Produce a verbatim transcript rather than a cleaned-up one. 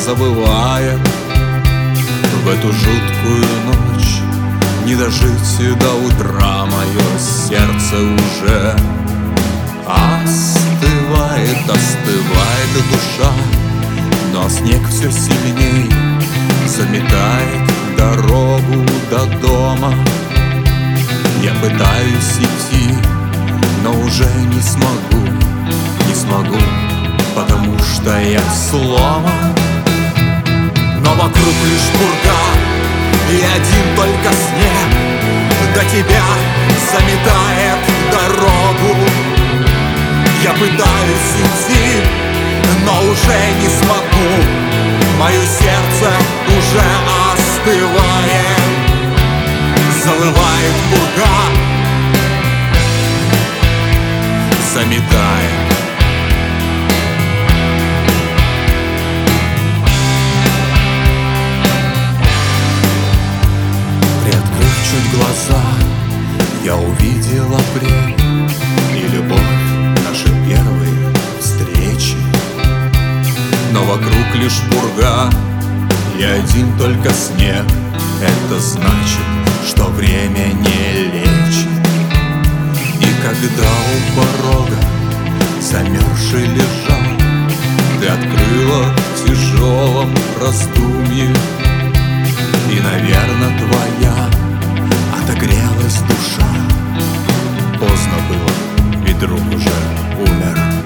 забывает в эту жуткую ночь. Не дожить до утра, мое сердце уже остывает, остывает душа. Но снег все сильней заметает дорогу до дома. Я пытаюсь идти, но уже не смогу, не смогу, потому что я сломан. Но вокруг лишь пурга и один только снег до тебя заметает дорогу. Я пытаюсь идти, но уже не смогу, мое сердце уже остывает. Завывает пурга, заметает. Приоткрыв чуть глаза, я увидел апрель и любовь, наши первые встречи. Но вокруг лишь пурга и один только снег. Это значит, что время не лечит. И когда у порога замерзший лежал, ты открыла в тяжелом раздумье. И, наверно, твоя отогрелась душа. Поздно было, ведь друг уже умер.